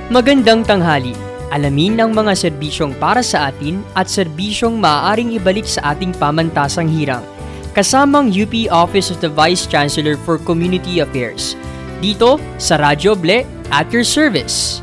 Magandang tanghali. Alamin ang mga serbisyong para sa atin at serbisyong maaaring ibalik sa ating pamantasang hirang. Kasamang UP Office of the Vice Chancellor for Community Affairs. Dito sa Radyo Ble at your service.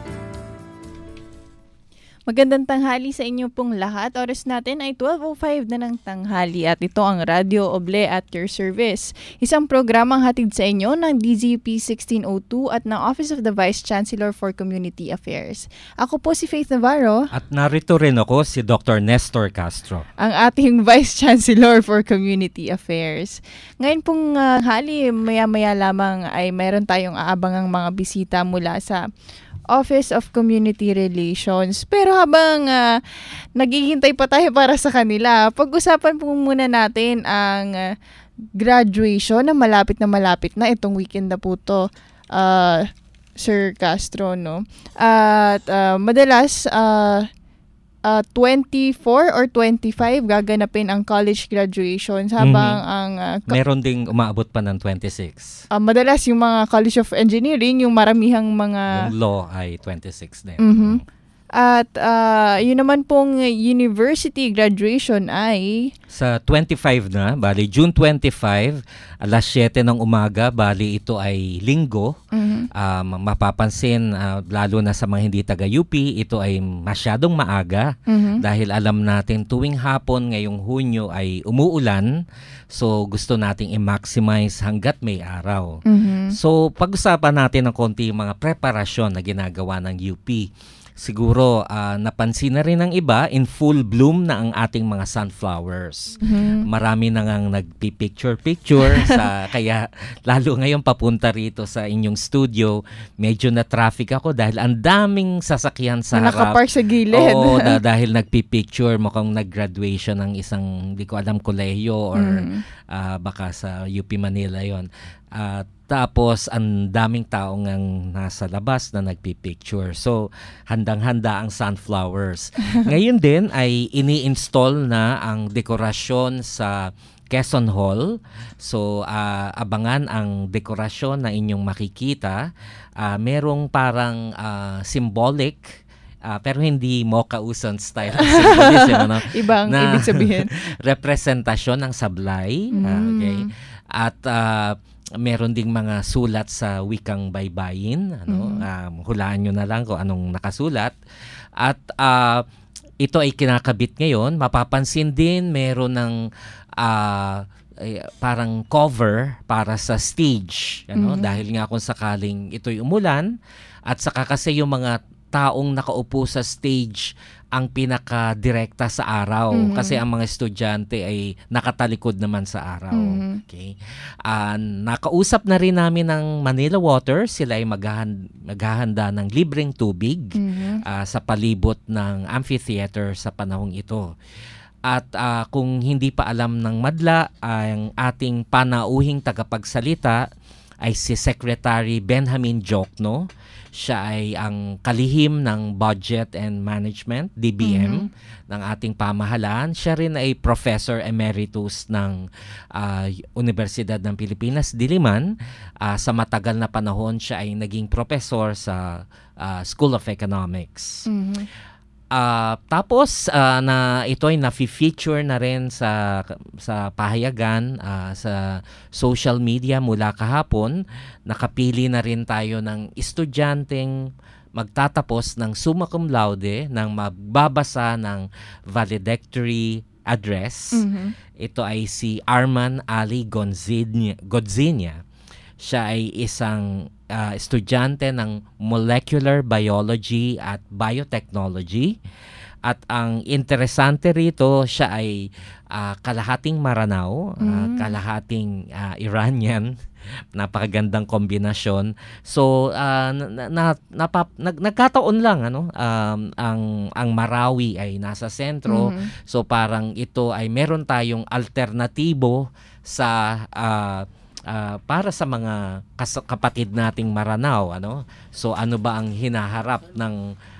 Magandang tanghali sa inyo pong lahat. Oras natin ay 12:05 na ng tanghali at ito ang Radyo Oble at your service. Isang programang hatid sa inyo ng DZUP 1602 at ng Office of the Vice Chancellor for Community Affairs. Ako po si Faith Navarro. At narito rin ako si Dr. Nestor Castro. Ang ating Vice Chancellor for Community Affairs. Ngayon pong maya-maya lamang ay mayroon tayong aabangang mga bisita mula sa Office of Community Relations. Pero habang naghihintay pa tayo para sa kanila, pag-usapan po muna natin ang graduation na malapit na itong weekend na po to, Sir Castro, no? At madalas 24 or 25 gaganapin ang college graduations habang ang meron ding umaabot pa ng 26. Madalas yung mga College of Engineering, yung maramihang mga Yung law ay 26 din. At yun naman pong university graduation ay sa 25 na, bali June 25, alas 7 ng umaga, bali ito ay linggo. Mapapansin, lalo na sa mga hindi taga-UP, ito ay masyadong maaga dahil alam natin tuwing hapon ngayong Hunyo ay umuulan. So gusto nating i-maximize hanggat may araw. So pag-usapan natin ng konti yung mga preparasyon na ginagawa ng UP. Siguro napansin na rin ng iba, in full bloom na ang ating mga sunflowers. Marami na ngang nagpi-picture kaya lalo ngayon papunta rito sa inyong studio, medyo na traffic ako dahil ang daming sasakyan sa harap. Nakapark sa gilid. Oo, dahil nagpi-picture, mukhang nag-graduation ng isang, di ko alam, kolehiyo or baka sa UP Manila yon. Tapos, ang daming tao ngang nasa labas na nagpipicture. So, handang-handa ang sunflowers. Ngayon din ay ini-install na ang dekorasyon sa Quezon Hall. So, abangan ang dekorasyon na inyong makikita. Merong parang symbolic, pero hindi Mocha Uson style symbolism, ano? Ibang ibig sabihin. Representasyon ng sablay. Okay. At meron ding mga sulat sa wikang baybayin. Hulaan nyo na lang kung anong nakasulat. At ito ay kinakabit ngayon. Mapapansin din meron ng parang cover para sa stage. Dahil nga kung sakaling ito'y umulan at saka kasi yung mga taong nakaupo sa stage ang pinaka-direkta sa araw kasi ang mga estudyante ay nakatalikod naman sa araw. Okay. Nakausap na rin namin ng Manila Water. Sila ay maghahanda ng libreng tubig sa palibot ng amphitheater sa panahong ito. At kung hindi pa alam ng madla, ang ating panauhing tagapagsalita ay si Secretary Benjamin Jokno. Siya ay ang kalihim ng Budget and Management, DBM, ng ating pamahalaan. Siya rin ay Professor Emeritus ng Universidad ng Pilipinas, Diliman. Sa matagal na panahon, siya ay naging professor sa School of Economics. Tapos na ito ay na-feature na rin sa pahayagan, sa social media mula kahapon. Nakapili na rin tayo ng estudyanteng magtatapos ng summa cum laude nang magbabasa ng valedictory address. Ito ay si Arman Ali Godzinia. Siya ay isang estudyante ng Molecular Biology at Biotechnology. At ang interesante rito, siya ay kalahating Maranao, kalahating Iranian. Napakagandang kombinasyon. So, nagkataon lang ang Marawi ay nasa sentro. So, parang ito ay meron tayong alternatibo sa para sa mga kapatid nating Maranao, So ano ba ang hinaharap ng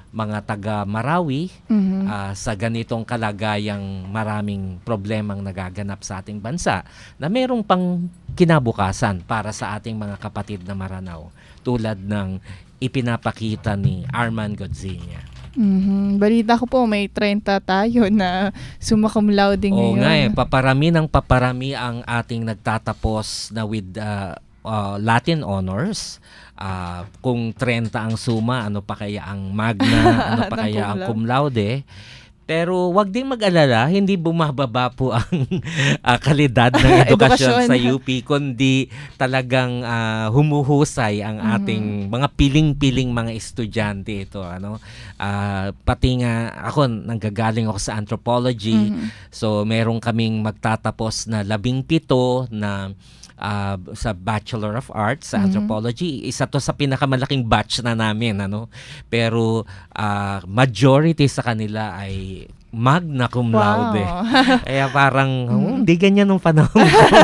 mga taga Marawi sa ganitong kalagayang maraming problemang nagaganap sa ating bansa na merong pang kinabukasan para sa ating mga kapatid na Maranao tulad ng ipinapakita ni Arman Godzilla. Balita ko po may 30 tayo na summa cum laude ngayon. Oo nga paparami ang ating nagtatapos na with Latin honors. Kung 30 ang suma, ano pa kaya ang magna, ano pa kaya ang cum laude. Pero wag ding mag-alala, hindi bumababa po ang kalidad ng edukasyon sa UP, kundi talagang humuhusay ang ating mga piling-piling mga estudyante ito. Pati nga ako, nanggagaling ako sa anthropology, so meron kaming magtatapos na 17 na sa Bachelor of Arts sa Anthropology. Isa to sa pinakamalaking batch na namin, pero majority sa kanila ay magna cum laude. Kaya parang hindi ganyan nung panahon.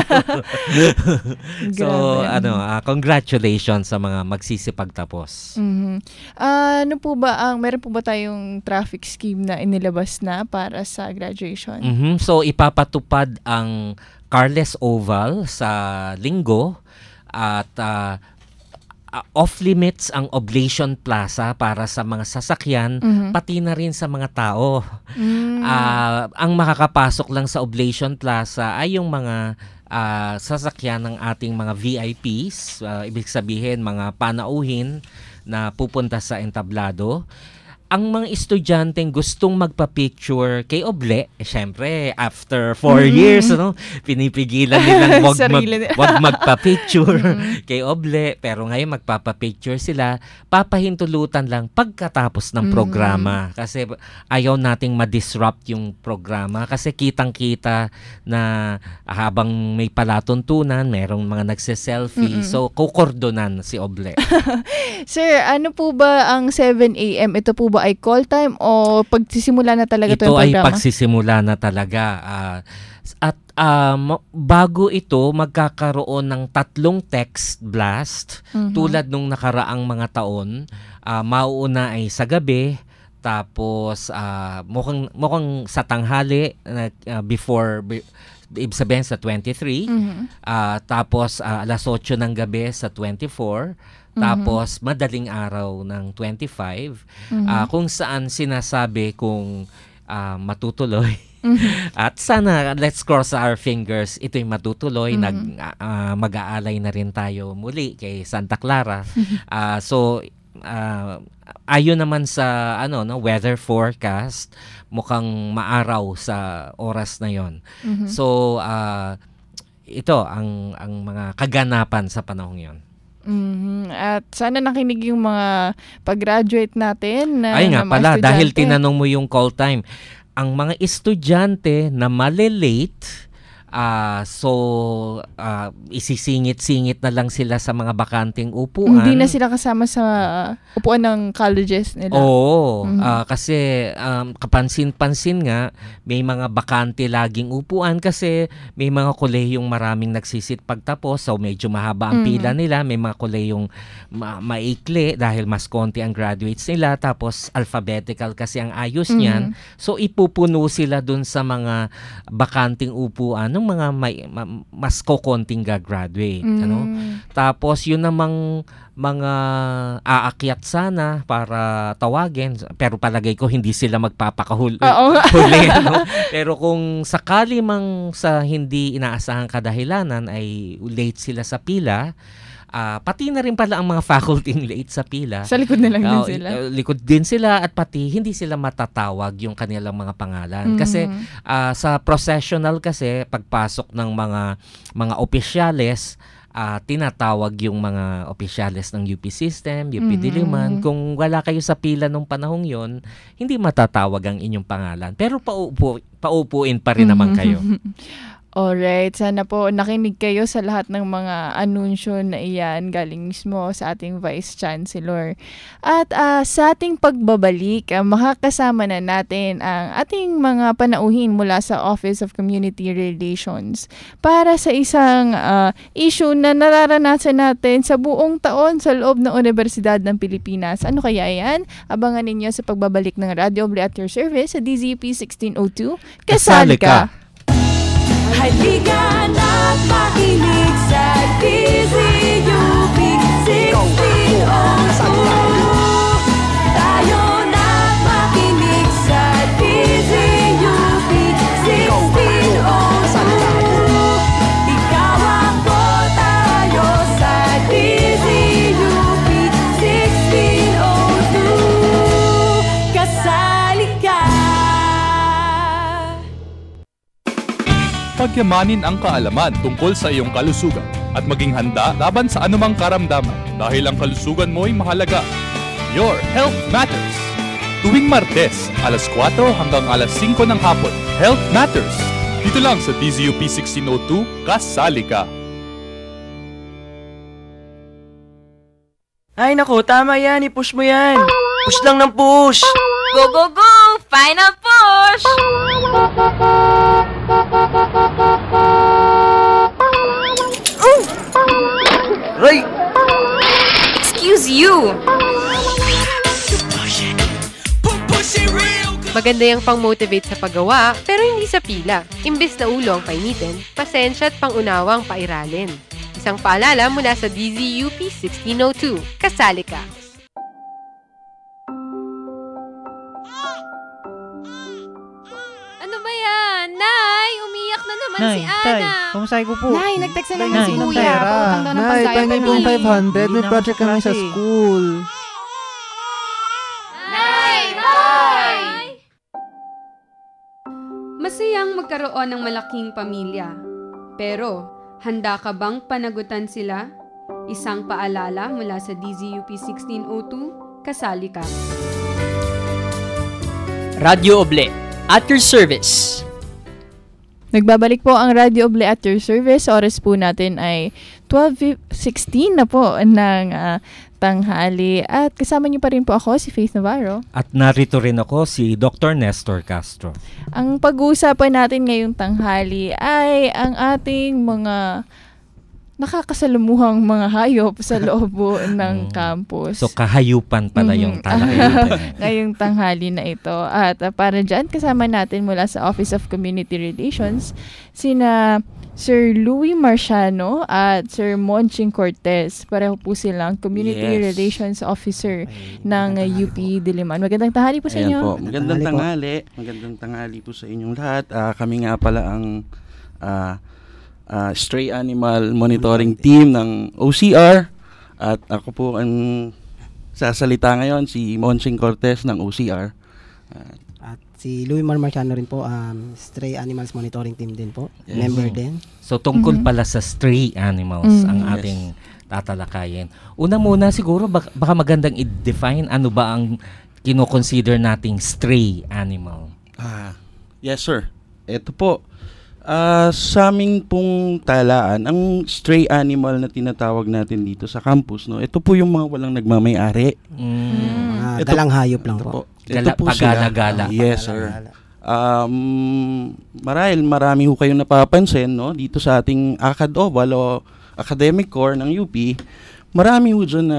So congratulations sa mga magsisipagtapos. Ano po ba meron po ba tayong traffic scheme na inilabas na para sa graduation? So ipapatupad ang Carles Oval sa Linggo at off-limits ang Oblation Plaza para sa mga sasakyan, pati na rin sa mga tao. Ang makakapasok lang sa Oblation Plaza ay yung mga sasakyan ng ating mga VIPs, ibig sabihin mga panauhin na pupunta sa entablado. Ang mga estudyanteng gustong magpa-picture kay Oble, syempre, after 4 years, pinipigilan nilang wag magpa-picture kay Oble. Pero ngayon magpapa-picture sila, papahintulutan lang pagkatapos ng programa. Kasi ayaw nating ma-disrupt yung programa. Kasi kitang-kita na habang may palatuntunan, merong mga nagse-selfie. So, kukordonan si Oble. Sir, ano po ba ang 7 a.m.? Ito po ba ay call time o pagsisimula na talaga ito yung programa? Ito ay pagsisimula na talaga. At bago ito, magkakaroon ng 3 text blast tulad nung nakaraang mga taon. Mauuna ay sa gabi, tapos mukhang sa tanghali before ibig sabihin sa 23, tapos alas 8 ng gabi sa 24, tapos madaling araw ng 25, kung saan sinasabi kung matutuloy. At sana, let's cross our fingers, ito'y matutuloy. Mag-aalay na rin tayo muli kay Santa Clara. So, ayon naman sa weather forecast, mukhang maaraw sa oras na yon. So, ito ang mga kaganapan sa panahong yon. At sana nakinig yung mga pag-graduate natin na ay nga pala, estudyante. dahil tinanong mo yung call time, ang mga estudyante na malilate, isisingit-singit na lang sila sa mga bakanting upuan. Hindi na sila kasama sa upuan ng colleges nila. Oo. Kasi kapansin-pansin nga, may mga bakante laging upuan kasi may mga kolehiyong maraming nagsisit pagtapos. So medyo mahaba ang pila nila. May mga kolehiyong maikli dahil mas konti ang graduates nila. Tapos alphabetical kasi ang ayos niyan. So ipupuno sila dun sa mga bakanting upuan ng mga mas kokonting gagraduate. Tapos yun namang mga aakyat sana para tawagin, pero palagay ko hindi sila magpapakahuli. Pero kung sakali mang sa hindi inaasahang kadahilanan ay late sila sa pila, pati na rin pala ang mga faculty late sa pila. Sa likod na lang din sila. Likod din sila at pati hindi sila matatawag yung kanilang mga pangalan. Kasi sa processional kasi, pagpasok ng mga opisyales, tinatawag yung mga opisyales ng UP System, UP Diliman. Kung wala kayo sa pila nung panahong yon, hindi matatawag ang inyong pangalan. Pero paupuin pa rin naman kayo. Alright, sana po nakinig kayo sa lahat ng mga anunsyo na iyan galing mismo sa ating Vice Chancellor. At sa ating pagbabalik, makakasama na natin ang ating mga panauhin mula sa Office of Community Relations para sa isang issue na nararanasan natin sa buong taon sa loob ng Universidad ng Pilipinas. Ano kaya yan? Abangan ninyo sa pagbabalik ng Radio Oble at your service sa DZUP 1602. Kasali ka! Halika na't makinig sa DZUP 1602. Tayo na't makinig sa DZUP 1602. Ikaw ako, tayo sa DZUP 1602. Kasali ka. Pagyamanin ang kaalaman tungkol sa iyong kalusugan at maging handa laban sa anumang karamdaman dahil ang kalusugan mo ay mahalaga. Your Health Matters. Tuwing Martes, alas 4 hanggang alas 5 ng hapon. Health Matters. Dito lang sa DZUP 1602, kasali ka. Ay naku, tama yan. I-push mo yan. Push lang ng push. Go, go, go! Final push! Ray! Excuse you! Maganda yung pang-motivate sa paggawa, pero hindi sa pila. Imbes na ulo ang painitin, pasensya at pangunawang pairalin. Isang paalala mula sa DZUP 1602. Kasali ka! Ano ba yan? Nay, umiyak na naman si Ana. Pamasahe ko po. Nay, nag-text na naman si Nay, Kuya. Pautang daw ng Nay, pagkaya pangin pa pong ni. 500. May project kami sa school. Nay! Nay! Masayang magkaroon ng malaking pamilya. Pero, handa ka bang panagutan sila? Isang paalala mula sa DZUP 1602, kasali ka. Radio Oble, at your service. Nagbabalik po ang Radio Oble at your service. Oras po natin ay 12:16 na po ng tanghali. At kasama niyo pa rin po ako, si Faith Navarro. At narito rin ako, si Dr. Nestor Castro. Ang pag-uusapan natin ngayong tanghali ay ang ating mga nakakasalamuhang mga hayop sa loob ng campus. So, kahayupan pala yung talakayan. Ngayong tanghali na ito. At para dyan, kasama natin mula sa Office of Community Relations, sina Sir Louie Marciano at Sir Monching Cortez. Pareho po silang Community Relations Officer ng UP Diliman. Magandang tanghali po sa inyo. Ayan po. Magandang tanghali. Magandang tanghali po sa inyong lahat. Kami nga pala ang Stray Animal Monitoring Team ng OCR. At ako po ang sasalita ngayon, si Monching Cortez ng OCR. At si Louie Marciano rin po, Stray Animals Monitoring Team din po. Yes. Member din. So, tungkol pala sa stray animals ang ating tatalakayin. Una muna siguro, baka magandang i-define ano ba ang kino-consider nating stray animal. Yes, sir. Ito po. Sa aming pong talaan, ang stray animal na tinatawag natin dito sa campus, no, ito po yung mga walang nagmamay-ari. Mga galang hayop lang po. Ito po sila. Pagala-gala. Yes, sir. Marami ho kayong napapansin, no, dito sa ating ACAD Oval o Academic Core ng UP. Marami ho dyan na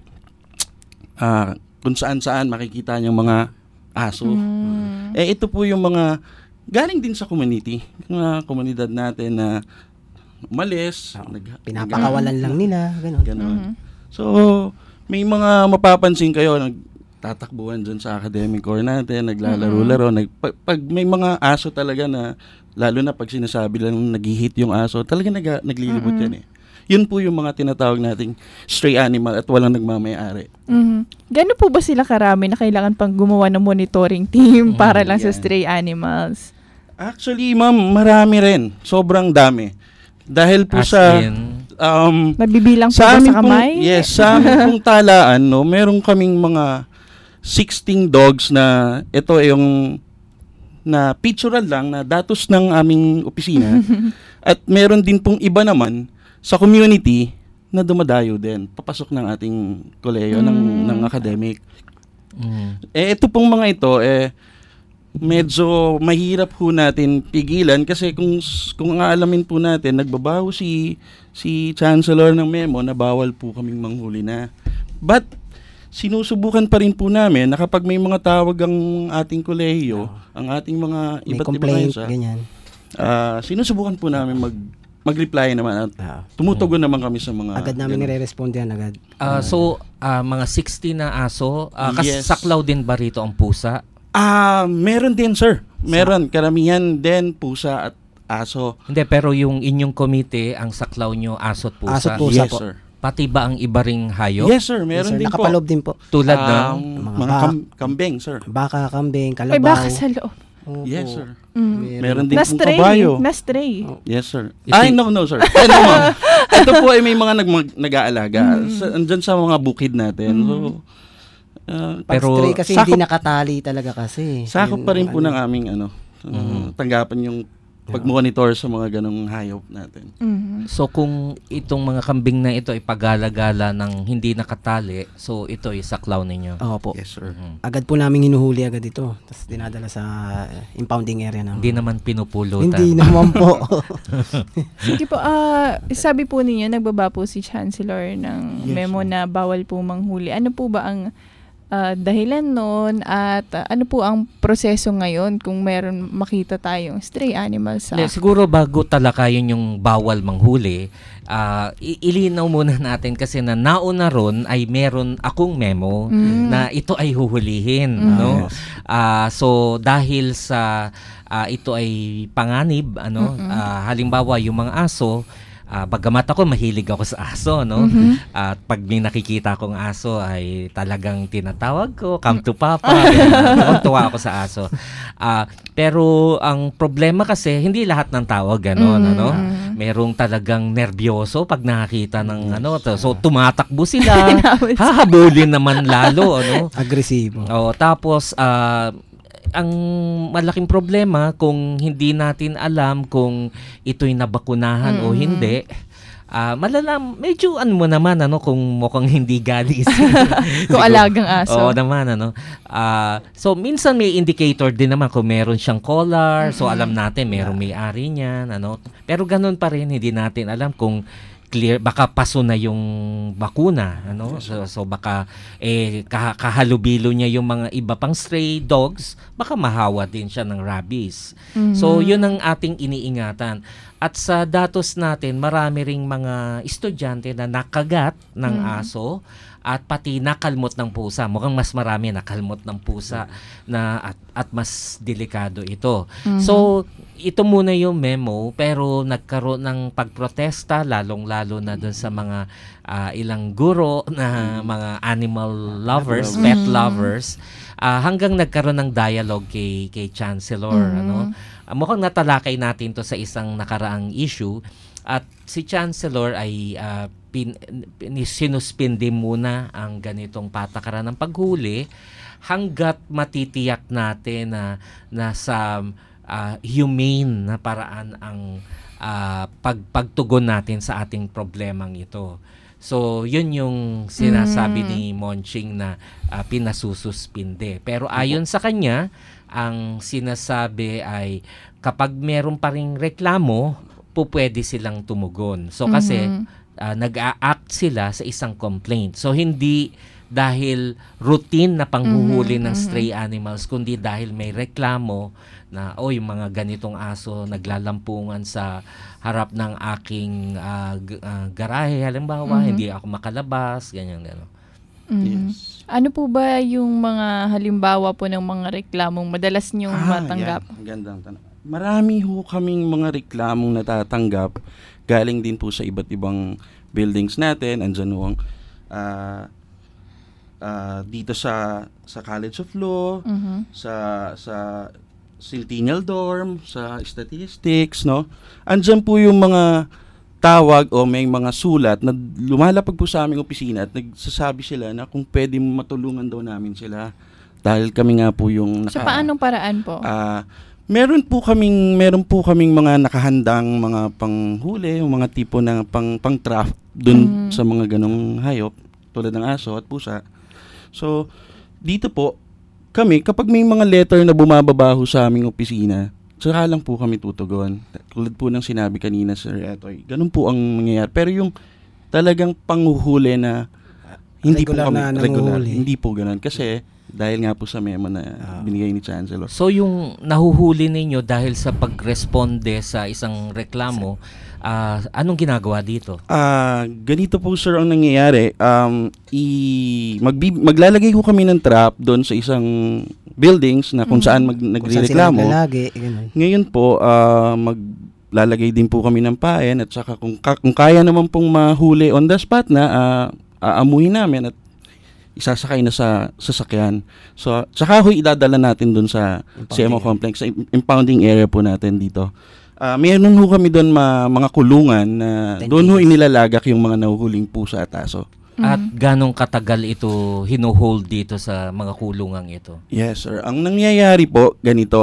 kung saan-saan makikita niyang mga aso. Ito po yung mga galing din sa community, mga komunidad natin na umalis. Pinapakawalan lang nila. Ganon. So, may mga mapapansin kayo, nagtatakbuhan dyan sa academic core natin, naglalaro-laro. Pag may mga aso talaga na, lalo na pag sinasabi lang nag-hit yung aso, talaga naglilibot yan eh. Yun po yung mga tinatawag nating stray animal at walang nagmamay-ari. Gano'n po ba sila karami na kailangan pang gumawa ng monitoring team para lang sa stray animals? Actually, ma'am, marami rin. Sobrang dami. Dahil po nabibilang po ba sa kamay? Sa aming pong talaan, no, meron kaming mga 16 dogs na ito yung na pictural lang na datos ng aming opisina at meron din pong iba naman sa community na dumadayo din papasok ng ating kolehiyo ng academic. Ito pong mga ito medyo mahirap po natin pigilan kasi kung aalamin po natin nagbabago si Chancellor ng memo na bawal po kaming manghuli na. But sinusubukan pa rin po namin na kapag may mga tawag ang ating kolehiyo, ang ating mga iba't ibang isa, sinusubukan po namin mag-reply naman at tumutugon naman kami sa mga agad namin nire-respond yan agad. Mga 60 na aso, saklaw din ba rito ang pusa? Meron din, sir. Meron. Karamihan din pusa at aso. Hindi, pero yung inyong komite, ang saklaw nyo, aso at pusa? Aso at pusa yes, po. Sir. Pati ba ang iba ring hayop? Yes, sir. Meron din po. Nakapaloob din po. Tulad ng? Mga kambing, sir. Baka, kambing, kalabaw. May baka sa loob. Yes, sir. Meron din pong kabayo. Na-stray. Yes, sir. No, sir. No, ma'am. Ito po ay may mga nag-aalaga. Andyan sa mga bukid natin. So, pero stray kasi hindi nakatali talaga kasi. Sakop pa rin po ng aming tanggapan yung pag-monitor sa mga ganong hayop natin. So kung itong mga kambing na ito ay pagala-gala ng hindi nakatali, so ito ay saklaw ninyo? Opo. Yes, sir. Agad po namin hinuhuli agad ito. Tapos dinadala sa impounding area namin. Hindi naman pinupulutan? Hindi naman po. Sige po, sabi po ninyo, nagbaba po si Chancellor ng memo na bawal po manghuli. Ano po ba ang dahilan nun at ano po ang proseso ngayon kung meron makita tayong stray animals siguro bago talakayin yung bawal manghuli, ilinaw muna natin kasi na nauna ron ay meron akong memo na ito ay huhulihin, no? So dahil sa ito ay panganib, halimbawa yung mga aso, bagamat ako mahilig ako sa aso, no? At pag may nakikita akong aso ay talagang tinatawag ko, come to papa. Tuwa ako sa aso. Pero ang problema kasi hindi lahat ng tawag ganon, ano? Merong talagang nervyoso pag nakakita ng so tumatakbo sila. Hahabulin naman lalo, ano? Agresibo. Tapos ang malaking problema kung hindi natin alam kung ito'y nabakunahan o hindi, medyo mo naman kung mukhang hindi galis. Kung alagang aso. Oo naman so minsan may indicator din naman kung meron siyang collar, so alam natin merong may-ari niyan, Pero ganun pa rin hindi natin alam kung clear, baka paso na yung bakuna, so baka kahalubilo niya yung mga iba pang stray dogs, baka mahawa din siya ng rabies. So yun ang ating iniingatan. At sa datos natin, marami ring mga estudyante na nakagat ng aso at pati nakalmot ng pusa. Mukhang mas marami nakalmot ng pusa at mas delikado ito. So ito muna yung memo, pero nagkaroon ng pagprotesta lalong-lalo na dun sa mga ilang guro na mga animal lovers, pet lovers, hanggang nagkaroon ng dialogue kay Chancellor, mukhang natalakay natin to sa isang nakaraang issue at si Chancellor ay sinuspindi muna ang ganitong patakaran ng paghuli hanggat matitiyak natin na nasa humane na paraan ang pagtugon natin sa ating problemang ito. So, yun yung sinasabi ni Monching na pinasususpinde. Pero ayon sa kanya, ang sinasabi ay kapag meron pa ring reklamo, pwede silang tumugon. So, kasi nag-a-act sila sa isang complaint. So, hindi dahil routine na panghuhuli ng stray animals, kundi dahil may reklamo na yung mga ganitong aso naglalampungan sa harap ng aking garahe, halimbawa, hindi ako makalabas, ganyan. Yes. Ano po ba yung mga halimbawa po ng mga reklamong madalas niyong matanggap? Yan. Gandang tanong. Marami ho kaming mga reklamong natatanggap galing din po sa iba't ibang buildings natin. Andyan ho dito sa College of Law, sa Centennial Dorm, sa Statistics, Andyan po yung mga tawag o may mga sulat na lumalapag po sa aming opisina at nagsasabi sila na kung pwede matulungan daw namin sila. Dahil kami nga po yung So, paanong paraan po? Meron po kaming mga nakahandang mga panghuli, yung mga tipo ng pang-trap dun sa mga ganong hayop tulad ng aso at pusa. So, dito po kami kapag may mga letter na bumababaho sa aming opisina, saka lang po kami tutugon. Tulad po ng sinabi kanina, Sir Etoy. Ganun po ang mangyayari. Pero yung talagang panghuhuli na hindi regular po kami na regular, nanguhuli. hindi po ganun kasi dahil nga po sa memo na binigay ni Chancellor. So yung nahuhuli ninyo dahil sa pagresponde sa isang reklamo, anong ginagawa dito? Ganito po sir ang nangyayari. Maglalagay ko kami ng trap doon sa isang buildings na kung saan nagrereklamo. Ngayon po, maglalagay din po kami ng paen at saka kung kaya naman pong mahuli on the spot na aamuhin namin at isasakay na sa sasakyan. So, saka ho idadala natin doon sa CMO complex, sa impounding area po natin dito. Mayroon ho kami doon mga kulungan na doon ho inilalagak yung mga nahuhuling pusa at aso. At ganong katagal ito hinuhold dito sa mga kulungang ito? Yes, sir. Ang nangyayari po, ganito,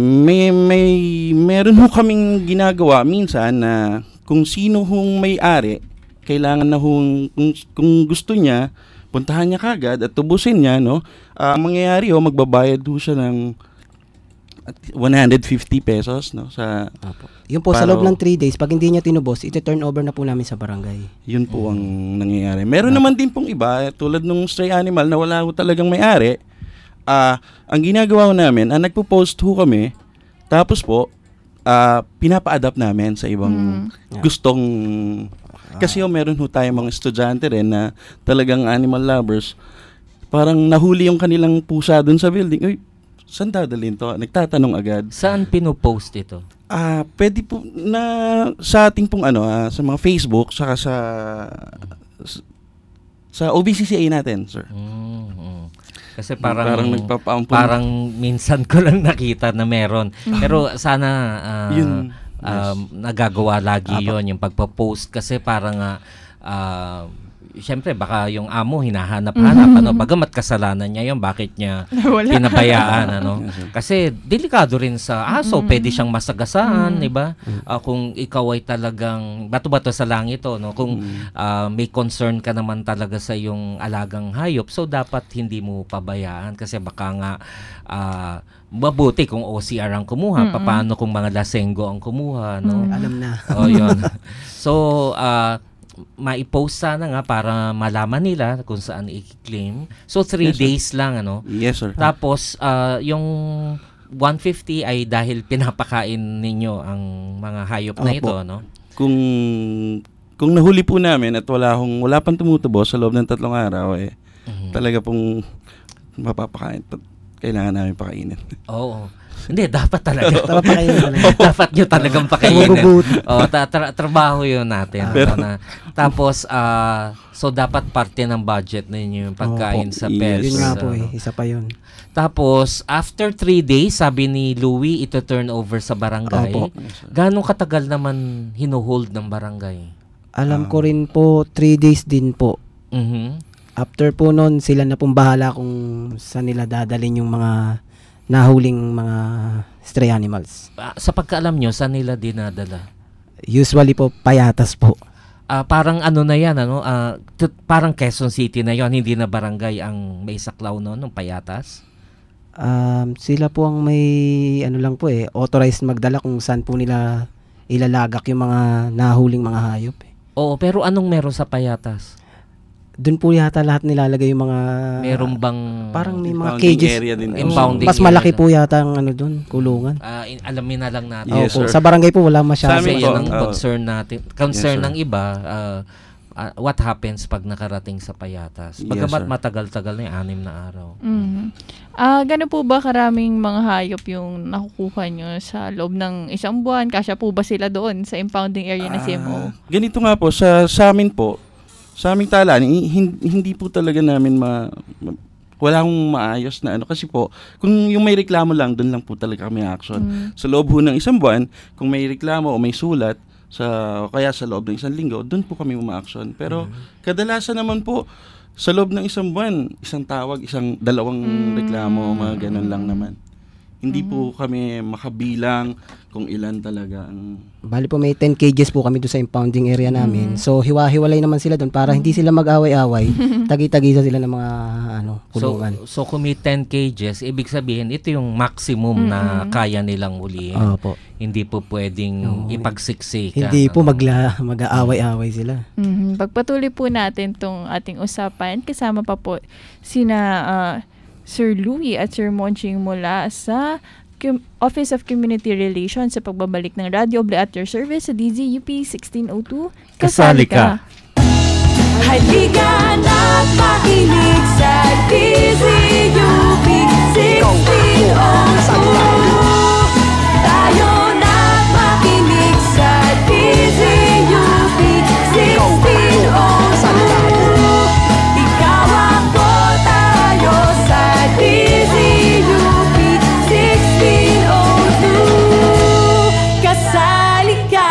meron ho kaming ginagawa minsan na kung sino hong may-ari, kailangan na kung gusto niya, puntahan niya kagad at tubusin niya, no? Ang mangyayari magbabayad ho siya ng 150 pesos, no? Yun po, sa loob ng 3 days, pag hindi niya tinubos, ito-turn over na po namin sa barangay. Yun po ang nangyayari. Meron naman din pong iba, tulad nung stray animal na wala ho talagang may-ari. Ang ginagawa ho namin, nagpo-post ho kami, tapos po, pinapa-adapt namin sa ibang gustong. Kasi meron ho tayong mga estudyante rin na talagang animal lovers. Parang nahuli yung kanilang pusa dun sa building. Uy, saan dadalhin to? Nagtatanong agad. Saan pinopost ito? Pwede po na sa ating pong sa mga Facebook saka sa OBCCA natin, sir. Kasi parang minsan ko lang nakita na meron. Pero sana nagagawa lagi yon yung pagpo-post kasi parang siyempre baka yung amo hinahanap-hanap bagamat kasalanan niya yung bakit niya pinabayaan kasi delikado rin sa aso, pwede siyang masagasaan, di ba? Kung ikaw ay talagang bato-bato sa langit kung may concern ka naman talaga sa yung alagang hayop, so dapat hindi mo pabayaan kasi baka nga mabuti kung OCR ang kumuha, paano kung mga lasenggo ang kumuha, no? Alam na. Yun. So, maipost sana nga para malaman nila kung saan i-claim. So, 3 days lang, Yes, sir. Tapos, yung 150 ay dahil pinapakain ninyo ang mga hayop na ito, no? Kung nahuli po namin at wala pang tumutubo sa loob ng 3 araw, talaga pong mapapakain. Kailangan namin pakainin. Oo. Hindi, dapat talaga. Dapat nyo talagang pakainin. Trabaho yun natin. Tapos, so dapat parte ng budget ninyo yung pagkain sa pets. Yun nga po isa pa yun. Tapos, after 3 days, sabi ni Louie, ito turn over sa barangay. Gano'ng katagal naman hinuhold ng barangay? Alam ko rin po, 3 days din po. After po nun, sila na pong bahala kung saan nila dadalhin yung mga nahuling mga stray animals. Sa pagkaalam nyo, saan nila dinadala? Usually po, Payatas po. Parang na yan, parang Quezon City na yon, hindi na barangay ang may saklaw ng Payatas? Sila po ang may, lang po authorized magdala kung saan po nila ilalagak yung mga nahuling mga hayop. Oo, pero anong meron sa Payatas? Doon po yata lahat nilalagay yung mga. Meron bang parang may mga cages. Area din. Mas malaki po yata ang doon, kulungan. Alamin na lang natin. Yes, sir. Sa barangay po wala masyado. Kasi yan ang concern natin. Concern ng iba, what happens pag nakarating sa Payatas? Bagamat matagal-tagal na 6 na araw. Gano'n po ba karaming mga hayop yung nakukuha nyo sa loob ng 1 buwan? Kasya po ba sila doon sa impounding area na CMO? Ganito nga po, sa amin po, sa aming talaan, hindi po talaga namin wala akong maayos na kasi po, kung yung may reklamo lang, doon lang po talaga kami action. Sa loob ho ng 1 buwan, kung may reklamo o may sulat, kaya sa loob ng 1 linggo, doon po kami uma-action. Pero kadalasan naman po, sa loob ng 1 buwan, 1 tawag, 2 reklamo, mga ganun lang naman. Hindi po kami makabilang kung ilan talaga ang... Bali po may 10 cages po kami doon sa impounding area namin. So hiwa-hiwalay naman sila doon para hindi sila mag-away-away. Tagi-tagisa sila ng mga kulungan. So kung may 10 cages, ibig sabihin ito yung maximum na kaya nilang hulihin. Opo. Hindi po pwedeng ipagsiksikan. Hindi po mag-aaway-away sila. Pagpatuloy po natin tong ating usapan, kasama pa po sina Sir Louie at Sir Monching mula sa Office of Community Relations sa pagbabalik ng Radio Oble at your service sa DZUP 1602. Kasali ka! Halika na't makinig sa DZUP 1602. Tayo na't makinig sa DZUP 1602. Ikaw ako, tayo sa DZUP 1602. Kasali ka!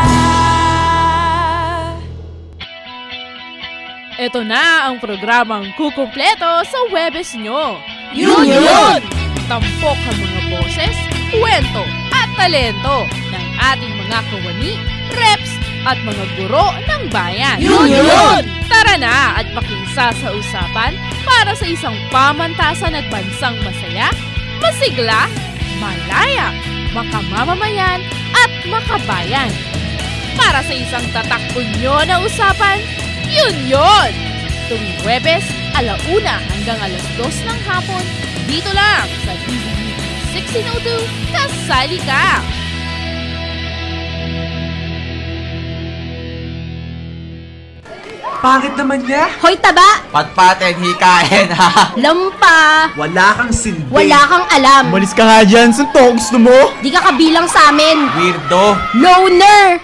Ito na ang programang kukumpleto sa Webes nyo. Yun! Tampok ang mga boses, kwento at talento ng ating mga kawani, reps at mga guro ng bayan. Yun! Tara na at pakisa sa usapan para sa isang pamantasan at bansang masaya, masigla, malaya, makamamamayan at makabayan. Para sa isang tatakbo-nyo na usapan, yun! Tuwing Huwebes, 1:00 hanggang 2:00 ng hapon, dito lang sa DZUP 1602, kasali ka! Pangit naman niya. Hoy, taba! Patpatin, hikain ha. Lampa! Wala kang silbi. Wala kang alam. Umalis ka nga dyan. Suntok, gusto mo? Di ka kabilang sa amin. Weirdo. Loner!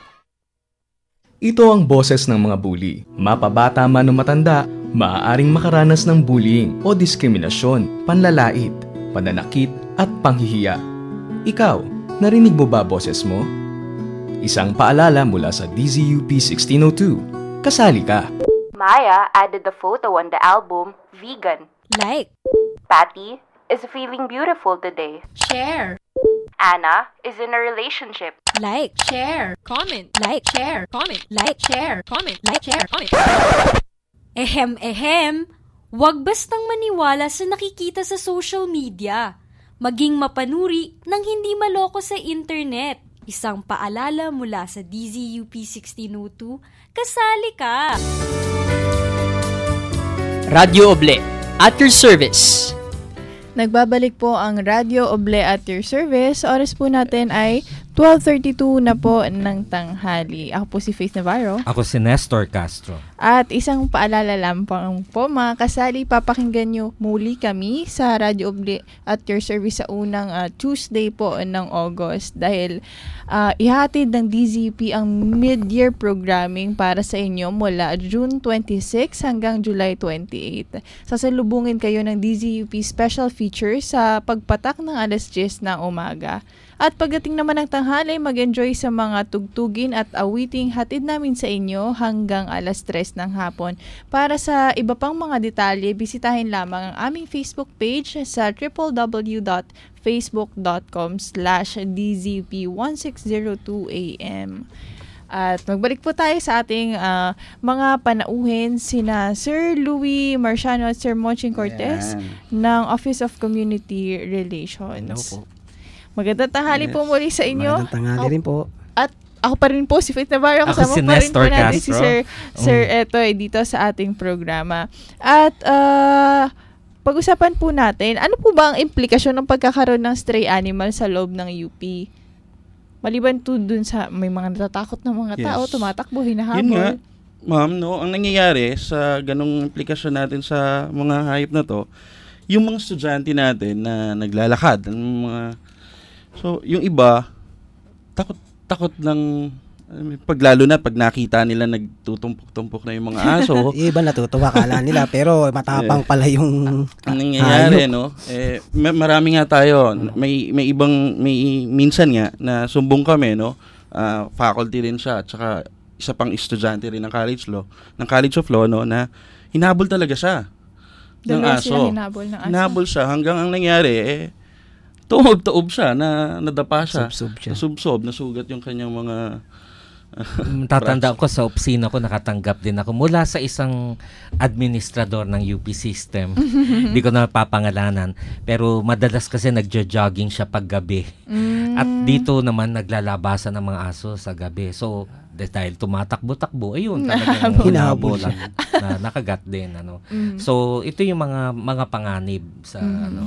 Ito ang boses ng mga bully. Mapabata man o matanda, maaaring makaranas ng bullying o diskriminasyon, panlalait, pananakit at panghihiya. Ikaw, narinig mo ba boses mo? Isang paalala mula sa DZUP 1602. Kasali ka! Maya added the photo on the album, Vegan. Like. Patty is feeling beautiful today. Share. Anna is in a relationship. Like. Share. Comment. Like. Share. Comment. Like. Share. Comment. Like. Share. Comment. Ehem. Huwag bastang maniwala sa nakikita sa social media. Maging mapanuri nang hindi maloko sa internet. Isang paalala mula sa DZUP 1602, kasali ka! Radio Oble, at your service. Nagbabalik po ang Radio Oble at your service. Oras po natin ay 12:32 na po ng tanghali. Ako po si Faith Navarro. Ako si Nestor Castro. At isang paalala lang po mga kasali, papakinggan nyo muli kami sa Radio Oble at your service sa unang Tuesday po ng August dahil ihatid ng DZUP ang mid-year programming para sa inyo mula June 26 hanggang July 28. Sasalubungin kayo ng DZUP special features sa pagpatak ng 10:00 ng umaga. At pagdating naman ng tanghali, mag-enjoy sa mga tugtugin at awiting hatid namin sa inyo hanggang 3:00 ng hapon. Para sa iba pang mga detalye, bisitahin lamang ang aming Facebook page sa www.facebook.com/DZP1602am. At magbalik po tayo sa ating mga panauhin sina Sir Louie Marciano at Sir Monching Cortez ng Office of Community Relations. Hello po. Magandang tanghali po muli sa inyo. Magandang tanghali rin po. At ako pa rin po si Faith Navarro. Kasama si pa rin po Nestor natin Castro. si Sir Etoy dito sa ating programa. At pag-usapan po natin, ano po ba ang implikasyon ng pagkakaroon ng stray animal sa loob ng UP? Maliban to dun sa may mga natatakot na mga tao, tumatakbo, hinahabol. Yun nga, ma'am, no, ang nangyayari sa ganung implikasyon natin sa mga hayop na to, yung mga estudyante natin na naglalakad, so yung iba, takot ng paglalo na pag nakita nila nagtutumpok-tumpok na yung mga aso. Iba natutuwa kala nila pero matapang pala yung ang nangyayari, no? Marami nga tayo. May minsan nga na sumbong kami, no? Faculty rin siya at saka isa pang estudyante rin ng College of Law, no, na hinabol talaga siya ng aso. Hinabol ng aso. Hinabol siya hanggang ang nangyari tuob siya, nadapa siya. Subsob siya. Nasugat yung kanyang mga Tatandaan ko sa opisina ko, nakatanggap din ako mula sa isang administrador ng UP system. Hindi ko na papangalanan. Pero madalas kasi nagjo-jogging siya paggabi. At dito naman naglalabasan ng mga aso sa gabi. So, dahil tumatakbo-takbo, ayun, talagang hinahabol na nakagat din. So, ito yung mga panganib sa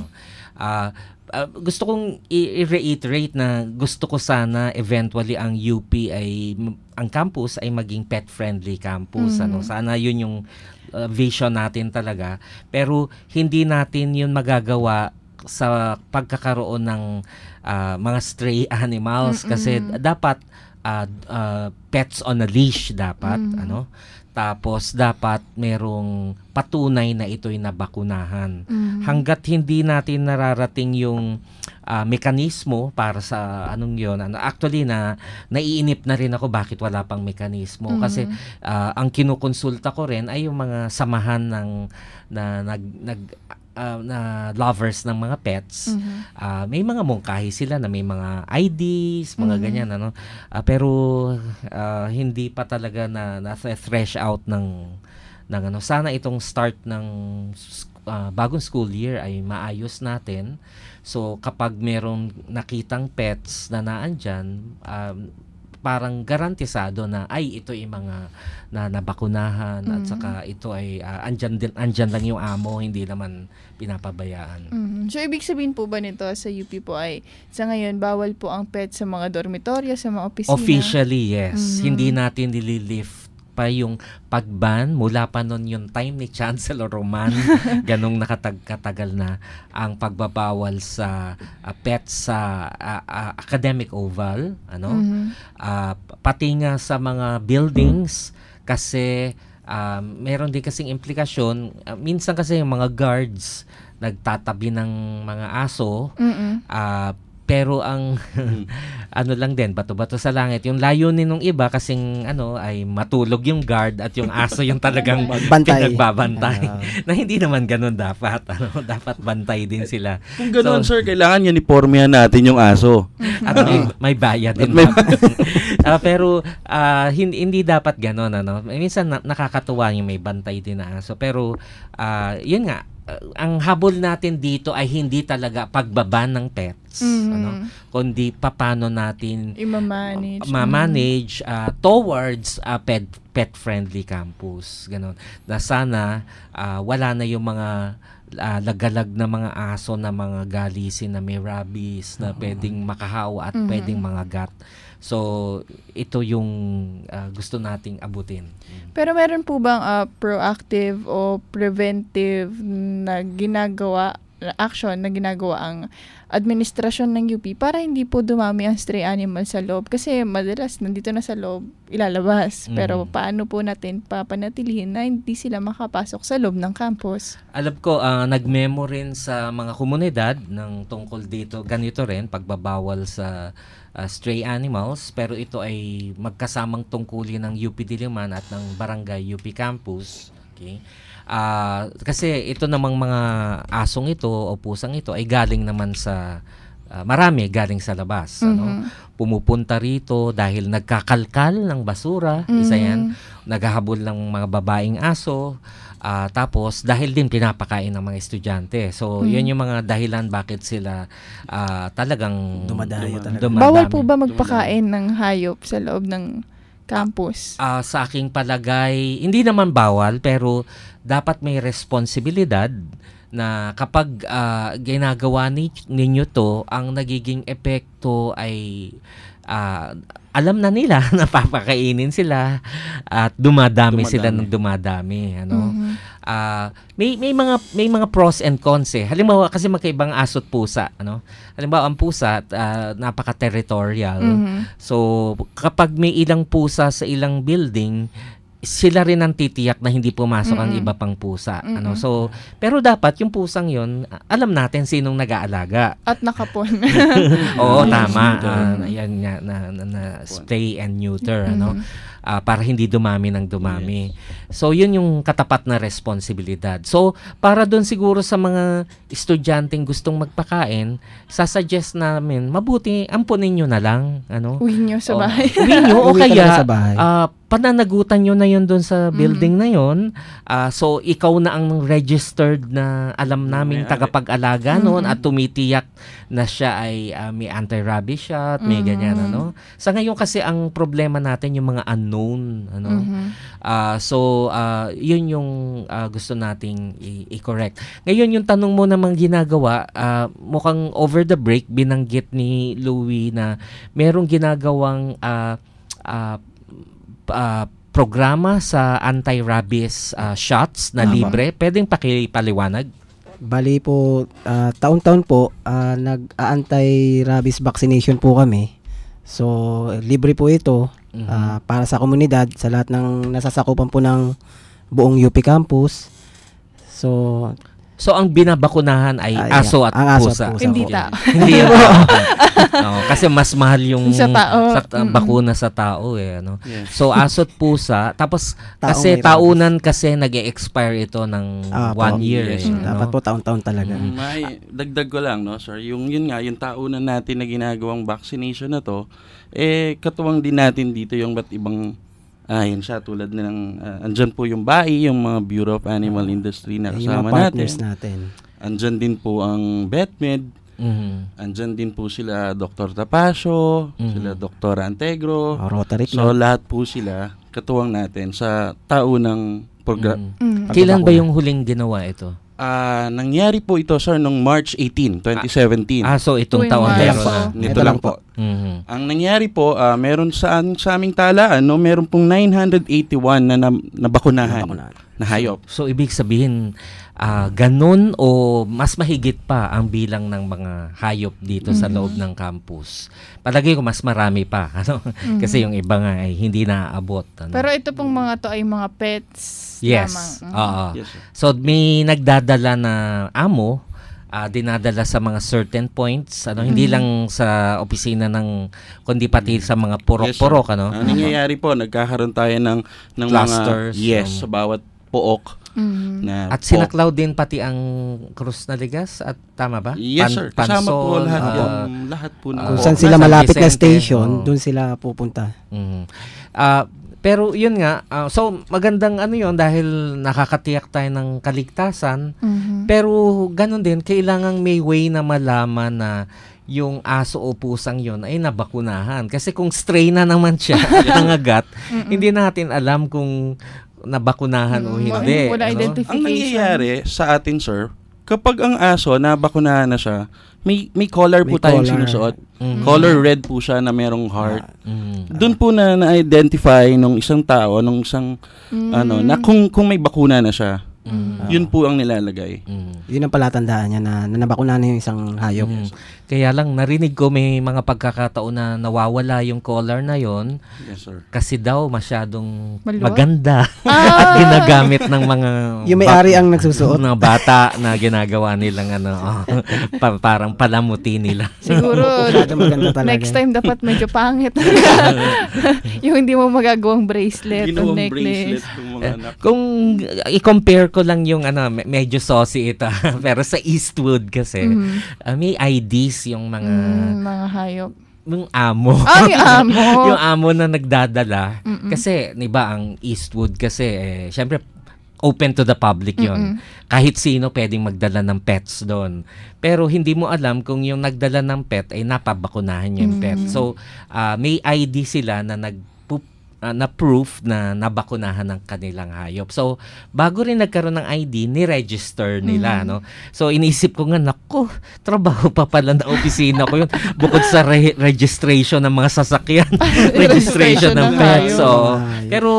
gusto kong i-reiterate na gusto ko sana eventually ang UP ang campus ay maging pet-friendly campus. Sana yun yung vision natin talaga. Pero hindi natin yun magagawa sa pagkakaroon ng mga stray animals kasi dapat pets on a leash dapat. Tapos dapat merong patunay na ito'y nabakunahan. Hanggat hindi natin nararating yung mekanismo para sa actually naiinip na rin ako bakit wala pang mekanismo. Kasi ang kinukonsulta ko rin ay yung mga samahan na lovers ng mga pets. May mga mungkahi sila na may mga IDs, mga ganyan pero hindi pa talaga na thresh out ng sana itong start ng bagong school year ay maayos natin. So kapag merong nakitang pets na naandyan, parang garantisado na ito ay mga na nabakunahan at saka ito ay andyan lang yung amo, hindi naman pinapabayaan. So ibig sabihin po ba nito sa UP po ay sa ngayon bawal po ang pet sa mga dormitoryo, sa mga opisina? Officially, yes. Hindi natin nililift pa yung pagban mula pa noon yung time ni Chancellor Roman ganong nakatagal na ang pagbabawal sa pets sa academic oval pati nga sa mga buildings kasi meron din kasing implikasyon minsan kasi yung mga guards nagtatabi ng mga aso pero ang lang din, bato-bato sa langit. Yung layunin ng iba kasing ay matulog yung guard at yung aso yung talagang pinagbabantay. Na hindi naman ganun dapat. Dapat bantay din sila. Kung ganun, sir, kailangan uniformehan natin yung aso. At may bayad din. Pero hindi dapat ganun. Minsan nakakatuwa yung may bantay din na aso. Pero yun nga, ang habol natin dito ay hindi talaga pagbaban ng pets, kundi paano natin i-manage towards a pet-friendly campus. Ganon. Na sana wala na yung mga lagalag na mga aso na mga galisin na may rabies na pwedeng makahawa at pwedeng mangagat. So, ito yung gusto nating abutin. Pero meron po bang proactive o preventive na action na ginagawa ang administrasyon ng UP para hindi po dumami ang stray animal sa loob? Kasi madalas nandito na sa loob ilalabas. Pero paano po natin papanatilihin na hindi sila makapasok sa loob ng campus? Alam ko, nag-memo rin sa mga komunidad ng tungkol dito. Ganito rin, pagbabawal sa stray animals, pero ito ay magkasamang tungkulin ng UP Diliman at ng Barangay UP Campus. Okay? Kasi ito namang mga asong ito o pusang ito ay galing naman sa marami galing sa labas. Pumupunta rito dahil nagkakalkal ng basura, isa yan, naghahabol ng mga babaeng aso, tapos dahil din pinapakain ng mga estudyante. So, yun yung mga dahilan bakit sila talagang dumadayo. Bawal po ba magpakain ng hayop sa loob ng campus? Sa aking palagay, hindi naman bawal, pero dapat may responsibilidad na kapag ginagawa ninyo to, ang nagiging epekto ay alam na nila na papakainin sila at dumadami sila ng dumadami. May mga pros and cons eh. Halimbawa kasi magkaibang aso at pusa. Halimbawa ang pusa napaka-territorial. So kapag may ilang pusa sa ilang building, sila rin ang titiyak na hindi pumasok ang iba pang pusa. So, pero dapat yung pusang yon alam natin sinong nag-aalaga. At nakapon. Oo, tama. Yan nga, na spray and neuter. para hindi dumami ng dumami. So yun yung katapat na responsibilidad. So para doon siguro sa mga estudyanteng gustong magpakain, sasuggest namin mabuti ampunin nyo na lang, uwi nyo sa bahay. Uwi nyo o Uwi kaya sa bahay. pananagutan nyo na yun doon sa building na yun. So ikaw na ang registered na alam namin tagapag-alaga noon at tumitiyak na siya ay may anti-rabies shot, may ganyan Sa ngayon kasi ang problema natin yung mga unknown so yun yung gusto nating i-correct. Ngayon yung tanong mo namang ginagawa, mukhang over the break binanggit ni Louie na merong ginagawang programa sa anti-rabies shots na libre. Pwedeng pakipaliwanag? Bali po, taon-taon po, nag-anti-rabies vaccination po kami. So, libre po ito para sa komunidad, sa lahat ng nasasakupan po ng buong UP campus. So ang binabakunahan ay aso at pusa. Hindi tao. Hindi kasi mas mahal yung sa tao. Bakuna sa tao So aso at pusa, tapos kasi taunan kasi nag-e-expire ito ng 1 year. Dapat po taon-taon talaga. May dagdag ko lang sir, yung taunan natin na ginagawang vaccination na to, katuwang din natin dito yung ba't ibang yun siya, tulad ng andyan po yung BAI, yung mga Bureau of Animal Industry na kasama natin. Andyan din po ang BetMed. Andyan din po sila Dr. Tapasio, sila Dr. Antegro. Rotary So lahat po sila katuwang natin sa taunang program. Kailan ba yung huling ginawa ito? Nangyari po ito sir noong March 18, 2017. So itong taon Nito lang po. Ang nangyari po, meron sa aming talaan, meron pong 981 na nabakunahan na hayop. So ibig sabihin, ganun o mas mahigit pa ang bilang ng mga hayop dito sa loob ng campus. Palagay ko mas marami pa. Kasi yung iba nga ay hindi naaabot. Pero ito pong mga to ay mga pets. Yes. Yes, so may nagdadala na amo, dinadala sa mga certain points, hindi lang sa opisina ng kundi pati sa mga purok-purok. Ang nangyayari po, nagkakaroon tayo ng clusters, mga sa bawat pook. At sinaklaw din pati ang krus na ligas at tama ba? Yes sir, kasama po lahat po. Kung saan sila malapit na station, doon sila pupunta. Pero yun nga, so magandang yun dahil nakakatiyak tayo ng kaligtasan. Pero ganun din, kailangang may way na malaman na yung aso o pusang yun ay nabakunahan. Kasi kung stray na naman siya, nangagat, hindi natin alam kung nabakunahan o hindi. Wala identification. Ang nangyayari sa atin sir, kapag ang aso nabakunahan na siya, may collar po tayong sinusuot. Color red po siya na merong heart. Doon po na-identify nung isang tao, nung isang na kung may bakuna na siya. Yun po ang nilalagay. Yun ang palatandaan niya na nabakunahan na yung isang hayop. Kaya lang narinig ko may mga pagkakataon na nawawala yung collar na yon. Yes, sir. Kasi daw masyadong maganda at ginagamit ng mga yung may-ari ang nagsusuot ng bata na ginagawa nilang parang palamuti nila. Siguro next time dapat medyo pangit. Yung hindi mo magagawang bracelet o necklace. Kung i-compare ko lang yung medyo saucy ito pero sa Eastwood kasi may IDs yung mga hayop. Yung amo. Yung amo. Yung amo na nagdadala. Kasi, diba, ang Eastwood kasi, syempre, open to the public yon. Kahit sino pwedeng magdala ng pets doon. Pero hindi mo alam kung yung nagdala ng pet ay napabakunahan yung pet. So, may ID sila na na proof na nabakunahan ng kanilang hayop. So, bago rin nagkaroon ng ID, ni-register nila, So, inisip ko nga, naku, trabaho pa pala na opisina ko yun. Bukod sa registration ng mga sasakyan, registration ng pets. So, pero,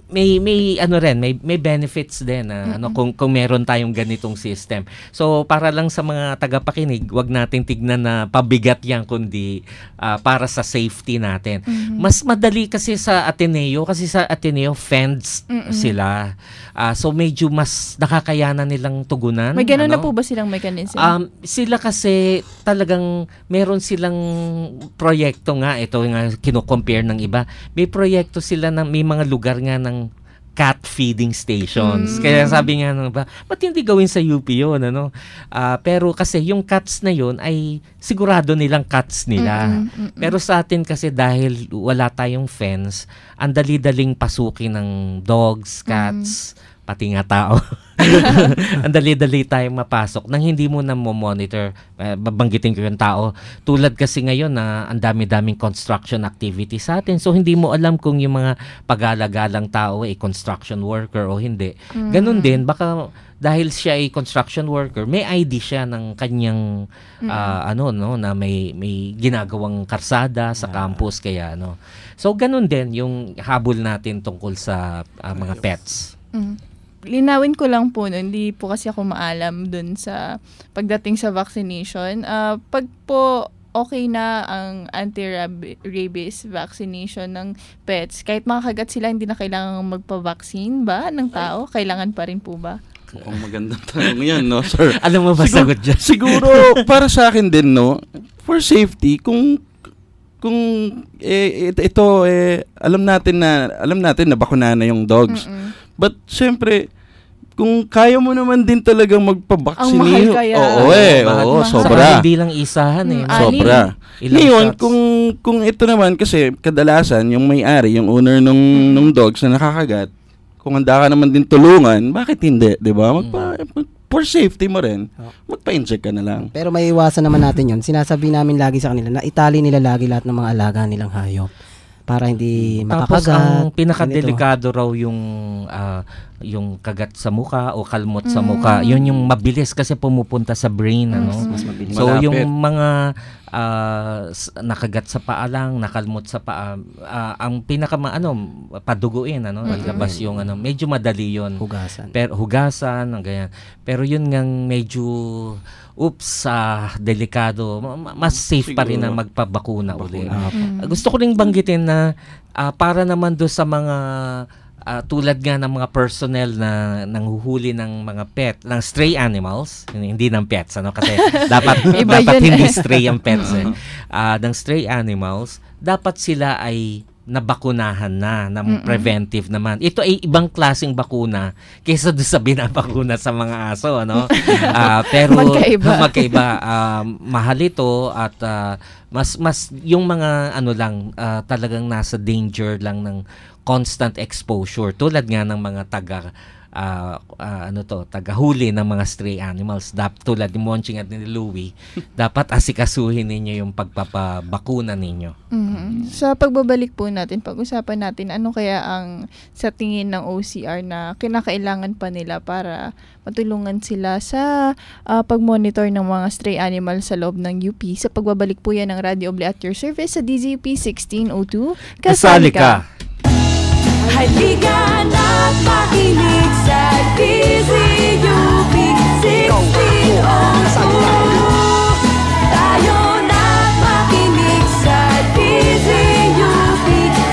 may ano rin, may benefits din kung meron tayong ganitong system. So para lang sa mga tagapakinig, wag nating tignan na pabigat yan kundi para sa safety natin. Mas madali kasi sa Ateneo fenced sila. So medyo mas nakakayanan nilang tugunan. May ganun na po ba silang mechanism? Sila kasi talagang meron silang proyekto nga, ito nga kino-compare ng iba. May proyekto sila na may mga lugar nga ng cat feeding stations. Kaya sabi nga ba't hindi gawin sa UP yun? Pero kasi yung cats na yun ay sigurado nilang cats nila. Pero sa atin kasi dahil wala tayong fence, ang dali-daling pasukin ng dogs, cats, pati nga tao. Ang dali-dali tayong mapasok nang hindi mo na monitor. Babanggitin ko yung tao. Tulad kasi ngayon na ang dami-daming construction activity sa atin. So hindi mo alam kung yung mga pag-alagalang tao ay construction worker o hindi. Ganun din, baka dahil siya ay construction worker, may ID siya ng kanyang na may ginagawang karsada sa campus kaya So ganun din yung habol natin tungkol sa mga pets. Linawin ko lang po, hindi po kasi ako maalam dun sa pagdating sa vaccination. Pag po okay na ang anti-rabies vaccination ng pets, kahit makakagat sila, hindi na kailangan magpa-vaccine ba ng tao? Kailangan pa rin po ba? Mukhang magandang tanong yan, sir? Alam mo ba sagot dyan? Siguro, para sa akin din, for safety, kung alam natin na bakuna na yung dogs. But syempre, kung kaya mo naman din talagang magpa-vaccine. Ang mahal kaya. Sobra. Hindi lang isahan Sobra. Ngayon, kung ito naman, kasi kadalasan, yung may-ari, yung owner nung dogs na nakakagat, kung handa ka naman din tulungan, bakit hindi? Diba? For safety mo rin, magpa-inject ka na lang. Pero may iwasan naman natin yun. Sinasabi namin lagi sa kanila na itali nila lagi lahat ng mga alaga nilang hayop para hindi makakagat. Tapos ang pinakadelikado raw yung kagat sa muka o kalmot sa muka. Yun yung mabilis kasi pumupunta sa brain. Mas mabilis. So yung mga nakagat sa paa lang, nakalmot sa paa, ang paduguin, naglabas yung medyo madali yun. Hugasan, ganyan. Pero yun ngang medyo delikado. Mas safe pa rin na magpabakuna ulit. Gusto ko rin banggitin na para naman do sa mga tulad nga ng mga personnel na nanghuhuli ng mga ng stray animals, hindi ng pets, kasi dapat hindi stray ang pets. Ng stray animals, dapat sila ay nabakunahan na ng preventive naman. Ito ay ibang klaseng bakuna kaysa doon sa binabakuna sa mga aso, pero magkaiba. Mahal ito at mas yung mga talagang nasa danger lang ng constant exposure tulad nga ng mga tagahuli ng mga stray animals. Tulad ni Monching at ni Louie, dapat asikasuhin ninyo yung pagpapabakuna ninyo. Sa pagbabalik po natin, pag-usapan natin ano kaya ang sa tingin ng OCR na kinakailangan pa nila para matulungan sila sa pag-monitor ng mga stray animals sa loob ng UP. Sa pagbabalik po yan ng Radio Oble at your service sa DZUP 1602. Kasali ka! Halika na't makinig sa DZUP 1602. Tayo na't makinig sa DZUP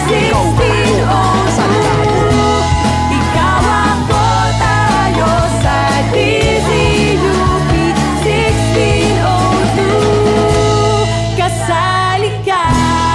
1602. Ikaw ako, tayo sa DZUP 1602. Kasali ka!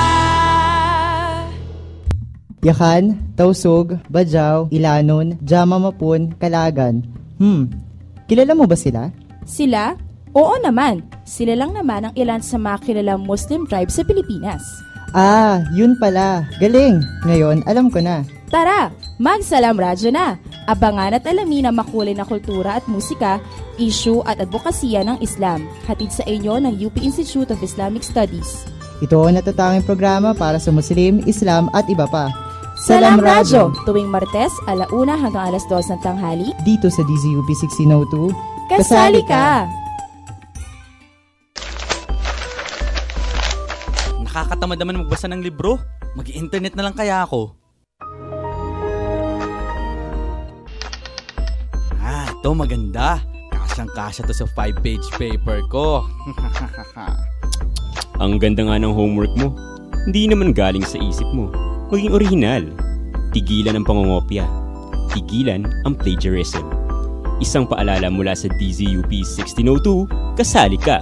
Yakan, Tausog, Bajaw, Ilanon, Jamamapun, Kalagan. Kilala mo ba sila? Sila? Oo naman. Sila lang naman ang ilan sa mga kilalang Muslim tribe sa Pilipinas. Yun pala. Galing. Ngayon, alam ko na. Tara, magsalam radyo na. Abangan at alamin ang makulay na kultura at musika, issue at advokasya ng Islam. Hatid sa inyo ng UP Institute of Islamic Studies. Ito ang natatanging programa para sa Muslim, Islam at iba pa. Salam Radyo, tuwing Martes, 1:00 hanggang 2:00 ng tanghali. Dito sa DZUP 1602. Kasali ka! Nakakatamad naman magbasa ng libro. Mag-internet na lang kaya ako. Ito maganda. Kasyang-kasya to sa 5-page paper ko. Ang ganda nga ng homework mo. Hindi naman galing sa isip mo. Maging orihinal. Tigilan ang pangongopya. Tigilan ang plagiarism. Isang paalala mula sa DZUP 1602, kasali ka.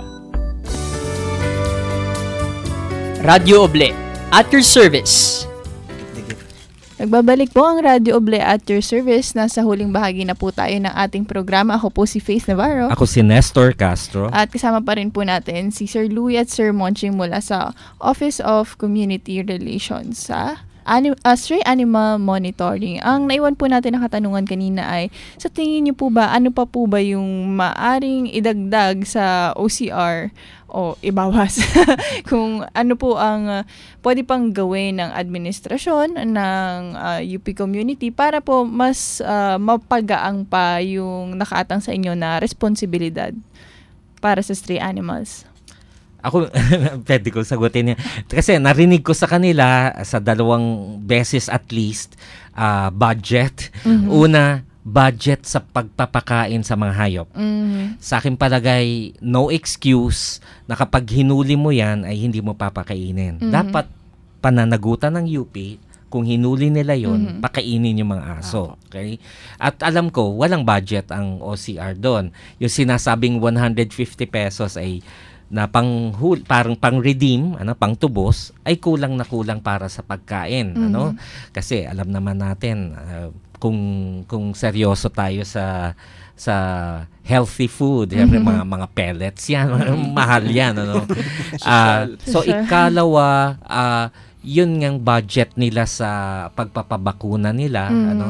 Radyo Oble, at your service. Nagbabalik po ang Radyo Oble at your service. Nasa huling bahagi na po tayo ng ating programa. Ako po si Faith Navarro. Ako si Nestor Castro. At kasama pa rin po natin si Sir Louie at Sir Monching mula sa Office of Community Relations sa Stray Animal Monitoring. Ang naiwan po natin na katanungan kanina ay, sa tingin niyo po ba, ano pa po ba yung maaring idagdag sa OCR o ibawas? Kung ano po ang pwede pang gawin ng administrasyon ng UP community para po mas mapagaang pa yung nakaatang sa inyo na responsibilidad para sa stray animals? Ako, pwede ko sagutin niya. Kasi narinig ko sa kanila sa 2 beses at least, budget. Mhm. Una, budget sa pagpapakain sa mga hayop. Mhm. Sa akin palagay, no excuse na kapag hinuli mo yan ay hindi mo papakainin. Mhm. Dapat pananagutan ng UP, kung hinuli nila yon, Mhm. pakainin yung mga aso. Okay? At alam ko, walang budget ang OCR doon. Yung sinasabing 150 pesos ay na parang pang-redeem, pang-tubos, ay kulang na kulang para sa pagkain. Mhm. Kasi alam naman natin, kung seryoso tayo sa healthy food, mga pellets yan, mahal yan. So ikalawa, yun ngang budget nila sa pagpapabakuna nila,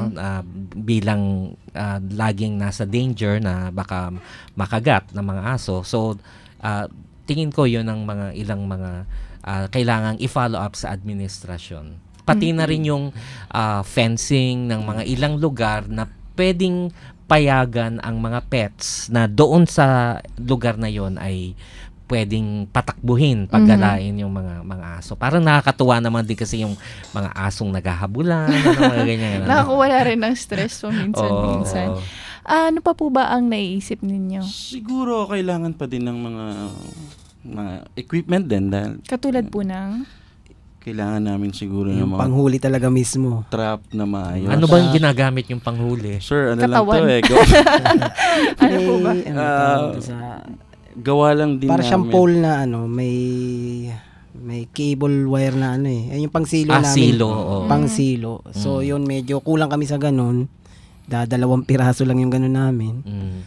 bilang laging nasa danger na baka makagat ng mga aso. So tingin ko yun ang ilang kailangang i-follow up sa administrasyon. Pati na rin yung fencing ng mga ilang lugar na pwedeng payagan ang mga pets na doon sa lugar na yon ay pwedeng patakbuhin, paggalain yung mga aso. Parang nakakatuwa naman din kasi yung mga asong naghahabulan, mga ganyan. Nakakawala rin ng stress so minsan. Ano pa po ba ang naiisip ninyo? Siguro kailangan pa din ng mga equipment din dahil katulad po ng kailangan namin siguro ng Yung mga panghuli talaga mismo. trap na maayos. Ano ba yung ginagamit yung panghuli? Sir, Katawan. lang to Ano po ba? Gawa lang din para namin. siyang pole na may cable wire na yung pangsilo namin. Silo. Oo. Pangsilo. So yun medyo kulang kami sa ganun. 2 piraso lang yung ganun namin.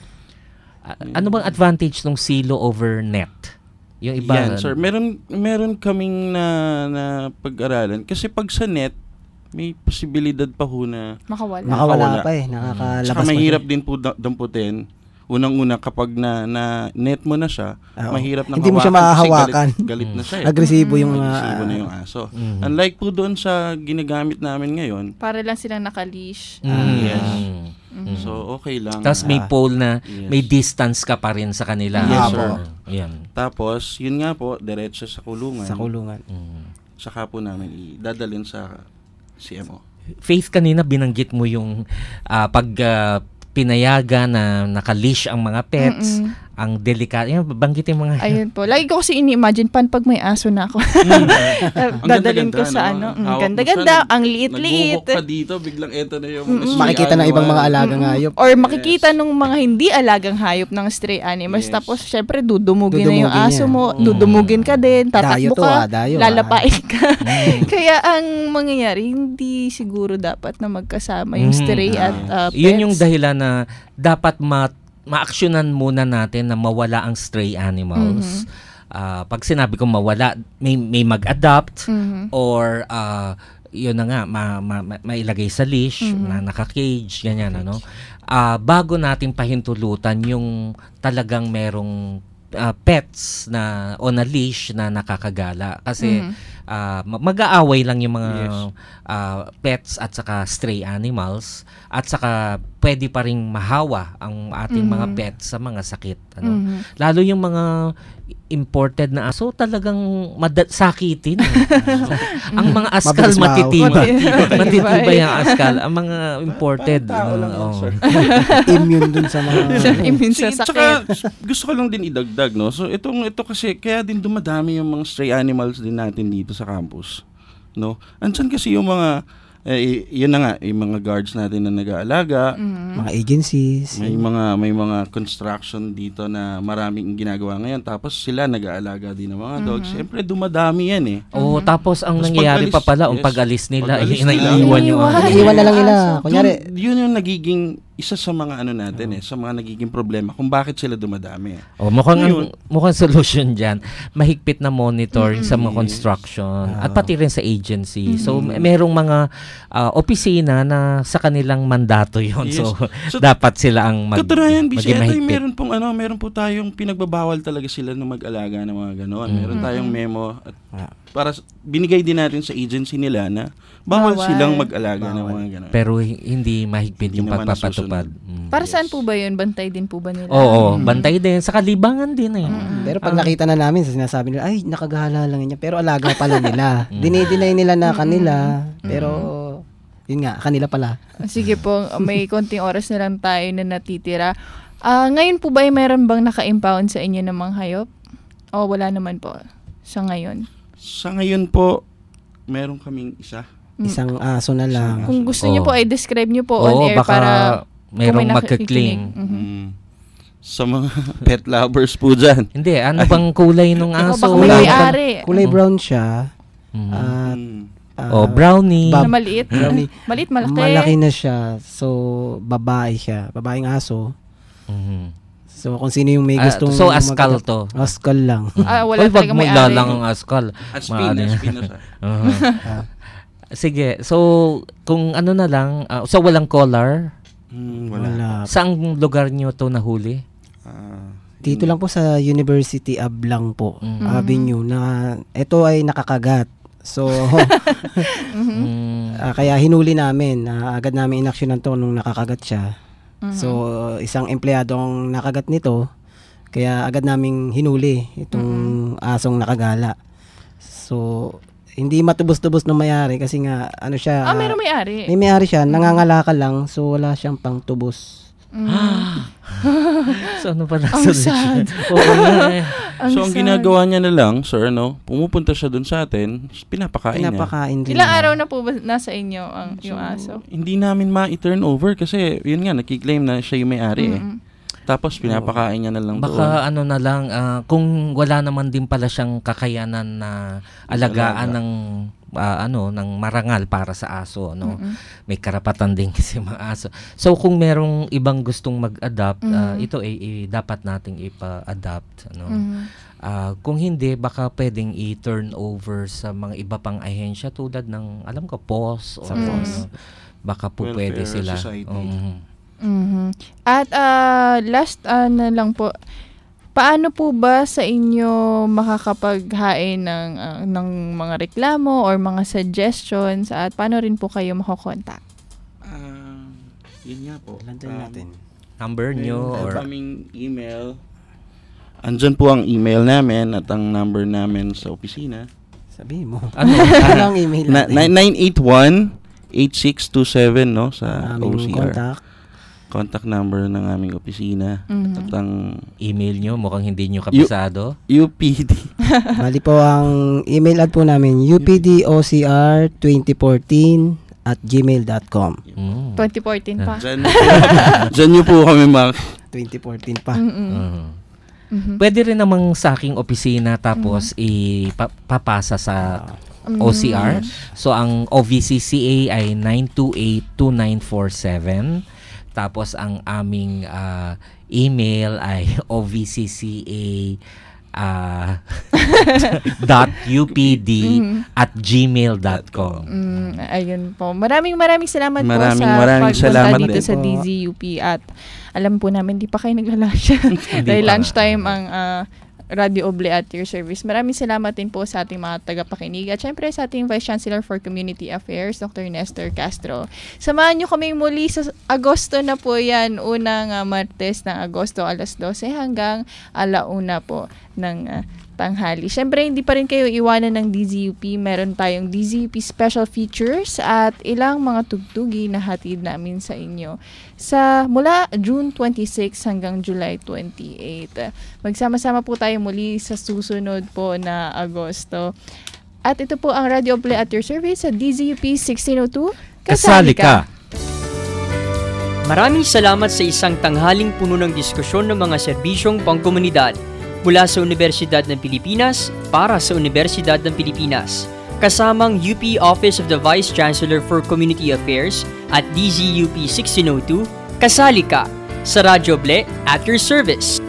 Ano bang advantage ng silo over net? Yung iba. Yan, sir. Meron kaming na pag-aralan. Kasi pag sa net, may posibilidad pa ho na makawala pa nakakalabas. Saka mahirap din po damputin. Unang-una kapag na net mo na siya, mahirap na hindi mo siya mahahawakan. Galit na siya. Agresibo yung agresibo na yung aso. Unlike po doon sa ginagamit namin ngayon, para lang silang naka-leash. Yes. So okay lang. Tapos may pole na may distance ka pa rin sa kanila. Yes, sir. Yan. Tapos yun nga po, diretso sa kulungan. Sa kulungan. Saka po namin idadalhin sa CMO. Faith, kanina binanggit mo yung pinayagan na naka-leash ang mga pets, ang delikado. Yan, banggitin mga... Ayun po. Lagi ko kasi ini-imagine pag may aso na ako. Dadalhin ko sa ganda-ganda, ang liit-liit. Nagbuhok ka dito, biglang eto na yung makikita ng ibang mga alagang hayop. Or makikita ng mga hindi alagang hayop ng stray animals. Tapos, syempre, dudumugin na yung aso mo. Dudumugin ka din, tatakbo ka, lalapain ka. Kaya, ang mangyayari, hindi siguro dapat na magkasama yung stray at pets. Yun yung dahilan na dapat ma-actionan muna natin na mawala ang stray animals. Pag sinabi ko mawala, may mag-adapt or yun na nga, mailagay sa leash, na naka-cage, ganyan, bago natin pahintulutan yung talagang merong pets na on a leash na nakakagala. Kasi mag-aaway lang yung mga pets at saka stray animals at saka pwede pa ring mahawa ang ating mga pets sa mga sakit. Lalo yung mga imported na aso talagang sakitin. Ang mga askal matitibay ang askal. Ang mga imported. Immune dun sa mga... Immune sa sakit. Tsaka, gusto ko lang din idagdag, no? So, ito kasi, kaya din dumadami yung mga stray animals din natin dito sa campus. No? Andyan kasi yung mga... yun na nga, yung mga guards natin na nag-aalaga, mga agencies, may mga construction dito na maraming ginagawa ngayon, tapos sila nag-aalaga din ng mga dogs. Siyempre dumadami yan tapos ang nangyayari pa pala, ang pag-alis nila, naiiwan yung iiwan na lang nila. Kunyari, yun yung nagiging isa sa mga natin sa mga nagiging problema kung bakit sila dumadami. Mukhang solution diyan. Mahigpit na monitoring sa mga construction at pati rin sa agency. So merong mga opisina na sa kanilang mandato 'yon. Yes. So dapat sila ang maging mahigpit. Meron po tayong pinagbabawal talaga sila na mag-alaga ng mga ganoon. Meron tayong memo at para binigay din natin sa agency nila na bawal silang mag-alaga ng mga gano'n. Pero hindi mahigpit yung pagpapatupad. Para saan po ba yun? Bantay din po ba nila? Oo, bantay din. Sa kalibangan din Pero pag nakita na namin, sinasabi nila, ay, nakagala lang niya. Pero alaga pala nila. Dinideny nila na kanila. Pero, yun nga, kanila pala. Sige po, may konting oras na lang tayo na natitira. Ngayon po ba meron bang naka-impound sa inyo ng mga hayop? O wala naman po sa ngayon? Sa ngayon po, meron kaming isang aso na lang. Kung gusto niyo po ay describe niyo po on air para mayroong magka-claim. Sa mga pet lovers po dyan. Hindi, ano bang kulay nung aso? Kulay brown siya. Brownie. Na maliit. Brownie. Maliit, malaki. Malaki na siya. So, babae siya. Babaeng aso. So, kung sino yung may gustong... so, askal to? Askal lang. Wala talaga may ari. lang ang askal. Aspina siya. Sige, so, kung ano na lang, so walang collar? Wala. Saang lugar nyo to nahuli? Dito lang po sa University Ablang po, Avenue, na ito ay nakakagat. So, kaya hinuli namin, agad namin inaksyonan to nung nakakagat siya. So, isang empleyadong nakagat nito, kaya agad naming hinuli itong asong nakagala. So, hindi matubos-tubos ng may-ari kasi nga, ano siya... mayroong may-ari. May may-ari siya, nangangalakal lang, so wala siyang pang tubos. So, ano pala? Ang sad. So, ang ginagawa niya na lang, sir, pumupunta siya dun sa atin, pinapakain niya. Ilang araw na po ba nasa inyo yung aso? Hindi namin ma-turn over kasi, yun nga, nakiklaim na siya yung may-ari Tapos, pinapakain niya na lang doon. Baka ano na lang, kung wala naman din pala siyang kakayanan na alagaan ng ng marangal para sa aso, may karapatan din kasi mga aso. So kung merong ibang gustong mag-adapt, ito dapat nating ipa-adapt, kung hindi, baka pwedeng i-turn over sa mga iba pang ahensya tulad ng, alam ko, POS or baka po pwede sila. At last na lang po, paano po ba sa inyo makakapaghain ng mga reklamo or mga suggestions at paano rin po kayo makokontak? Yun nga po. Natin. Number nyo or kaming email. Andyan po ang email namin at ang number namin sa opisina. Sabihin mo. Ano ang email natin? 981-8627 sa OCR. Contact number ng aming opisina. At ang email nyo, mukhang hindi nyo kabisado. UPD. Bali po ang email ad po namin, updocr2014@gmail.com. 2014 pa. Diyan nyo po kami 2014 pa. Pwede rin namang sa aking opisina tapos ipapasa sa OCR. So ang OVCCA ay 928-2947. Tapos ang aming email ay ovcca.upd@gmail.com. Ayun po. Maraming salamat po sa pagpunta dito sa DZUP at alam po namin di pa kayo nagla-lunch. Dahil lunchtime ang Radio Oble at your service. Maraming salamat din po sa ating mga tagapakinig at syempre sa ating Vice Chancellor for Community Affairs, Dr. Nestor Castro. Samahan nyo kaming muli sa Agosto na po yan, unang Martes ng Agosto, alas 12 hanggang 1:00 po ng tanghali. Siyempre, hindi pa rin kayo iwanan ng DZUP. Meron tayong DZUP special features at ilang mga tugtugi na hatid namin sa inyo mula June 26 hanggang July 28. Magsama-sama po tayo muli sa susunod po na Agosto. At ito po ang Radio Play at your service sa DZUP 1602. Kasali ka! Maraming salamat sa isang tanghaling puno ng diskusyon ng mga serbisyong pangkomunidad mula sa Universidad ng Pilipinas para sa Universidad ng Pilipinas, kasamang UP Office of the Vice Chancellor for Community Affairs at DZUP 1602, kasali ka sa Radyo Ble at your service.